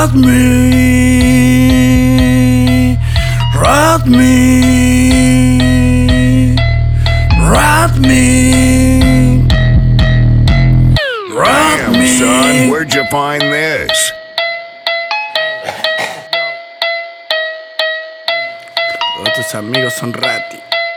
Rat me, rat me, rat me, rat Damn, me. son, where'd you find this? Todos tus amigos son rati.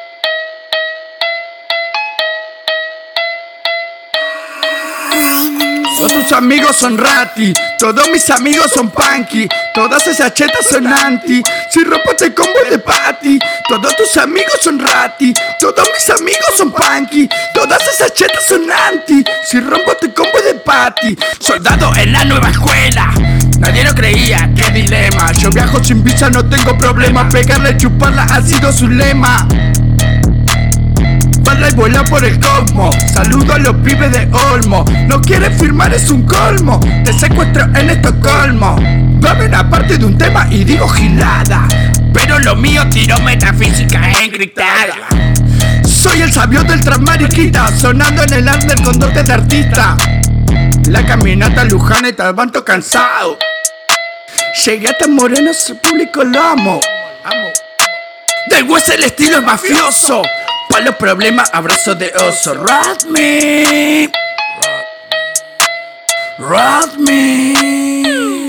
Todos tus amigos son rati, todos mis amigos son punky, todas esas chetas son anti. Si rompo te combo de party. Todos tus amigos son rati, todos mis amigos son punky, todas esas chetas son anti. Si rompo te combo de party. Soldado en la nueva escuela, nadie lo creía, qué dilema. Yo viajo sin visa, no tengo problema. Pegarla y chuparla ha sido su lema. Bala y vuela por el cosmos. Saludo a los pibes de Olmo. No quieren firmar, es un colmo. Te secuestro en Estocolmo. Dame una parte de un tema y digo gilada, pero lo mío tiro metafísica encriptada. Soy el sabio del transmariquita, sonando en el under con dotes de artista. La caminata Luján y Talbanto cansado. Llegué hasta Moreno, su público lo amo. Del West el estilo es mafioso. Para los problemas, abrazo de oso. Rat me, rat me,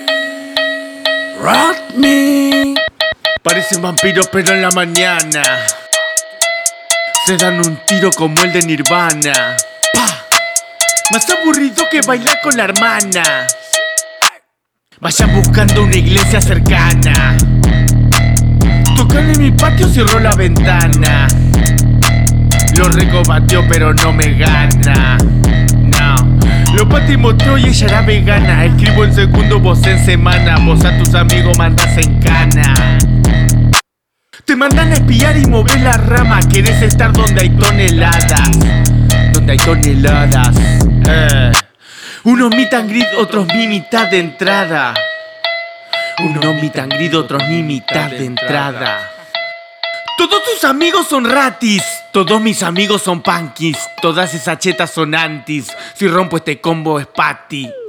rat me. Parecen vampiros pero en la mañana se dan un tiro como el de Nirvana. ¡Pah! Más aburrido que bailar con la hermana. Vayan buscando una iglesia cercana. Tocan en mi patio, cierro la ventana. Lo recombatió pero no me gana. No. Lo patimoteó y ella era vegana. Escribo en segundo, vos en semana. Vos a tus amigos mandás en cana. Te mandan a espiar y mover la rama. Querés estar donde hay toneladas. Donde hay toneladas. Unos meet and greet, otros mi mitad de entrada. Unos meet and greet, otros ni mitad de entrada. Todos tus amigos son ratis, todos mis amigos son punkis, todas esas chetas son antis. Si rompo este combo es patty.